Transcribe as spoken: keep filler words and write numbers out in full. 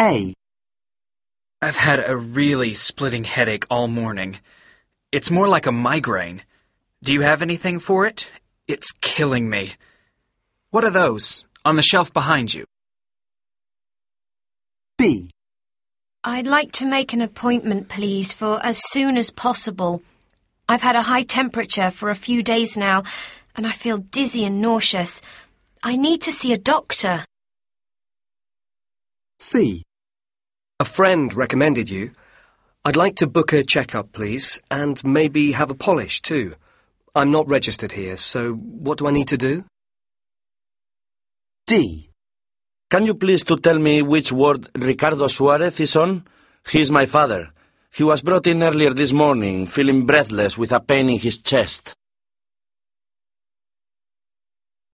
A. I've had a really splitting headache all morning. It's more like a migraine. Do you have anything for it? It's killing me. What are those, on the shelf behind you? B. I'd like to make an appointment, please, for as soon as possible. I've had a high temperature for a few days now, and I feel dizzy and nauseous. I need to see a doctor. C. A friend recommended you. I'd like to book a checkup, please, and maybe have a polish, too. I'm not registered here, so what do I need to do? D. Can you please to tell me which ward Ricardo Suarez is on? He's my father. He was brought in earlier this morning, feeling breathless with a pain in his chest.